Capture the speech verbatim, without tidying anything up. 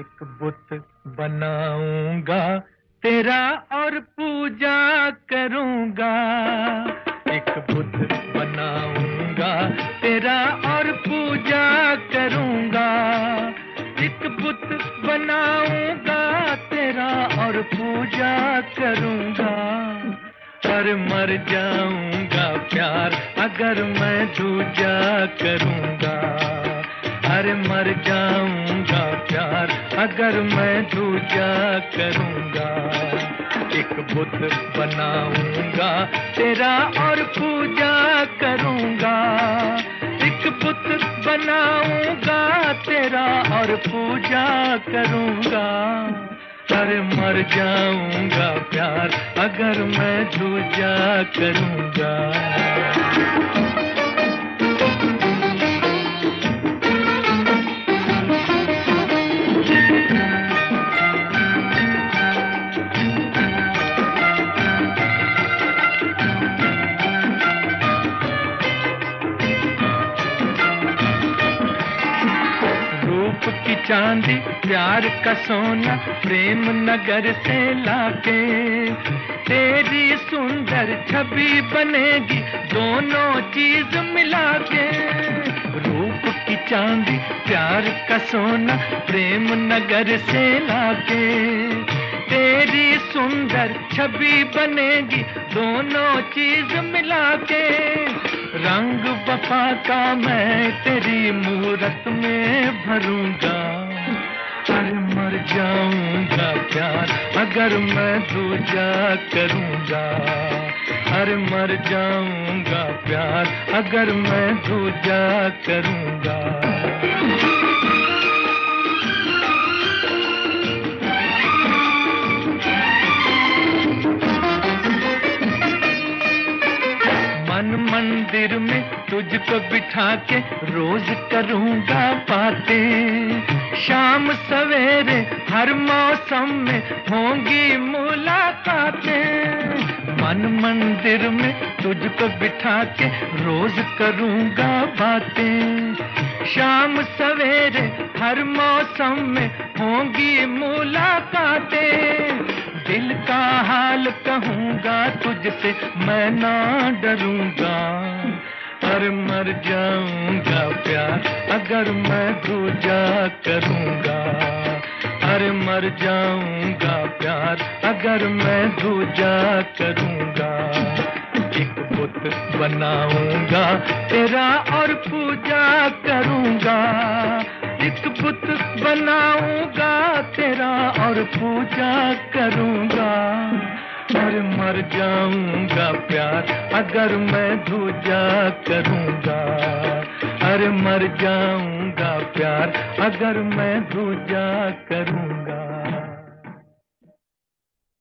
एक बुत बनाऊंगा तेरा और पूजा करूंगा। एक बुत बनाऊंगा तेरा और पूजा करूंगा। एक बुत बनाऊंगा तेरा और पूजा करूंगा। पर मर जाऊंगा प्यार अगर मैं दूजा करूंगा। अरे मर जाऊंगा प्यार अगर मैं दूजा करूंगा। एक बुत बनाऊंगा तेरा और पूजा करूंगा। एक बुत बनाऊंगा तेरा और पूजा करूंगा। अरे मर जाऊंगा प्यार अगर मैं दूजा करूंगा। की चांदी प्यार का सोना प्रेम नगर से लाके तेरी सुंदर छवि बनेगी दोनों चीज मिला के। रूप की चांदी प्यार का सोना प्रेम नगर से लाके तेरी सुंदर छवि बनेगी दोनों चीज मिला के। रंग वफा का मैं तेरी मूरत में भरूंगा। अरे मर जाऊंगा प्यार अगर मैं दूजा करूंगा। अरे मर जाऊंगा प्यार अगर मैं दूजा करूंगा। मन मंदिर में तुझको बिठा के रोज करूंगा बातें। शाम सवेरे हर मौसम में होंगी मुलाकातें। मन मंदिर में तुझको बिठा के रोज करूंगा बातें। शाम सवेरे हर मौसम में होंगी मुलाकातें। दिल का हाल कहूंगा तुझसे मैं ना डरूंगा। अरे मर जाऊंगा प्यार अगर मैं दूजा करूंगा। अरे मर जाऊंगा प्यार अगर मैं दूजा करूंगा। एक बुत बनाऊंगा तेरा और पूजा करूंगा। एक बुत बनाऊंगा तेरा और पूजा करूंगा। और मर जाऊंगा प्यार अगर मैं दूजा करूंगा। अरे मर जाऊंगा प्यार अगर मैं दूजा करूंगा।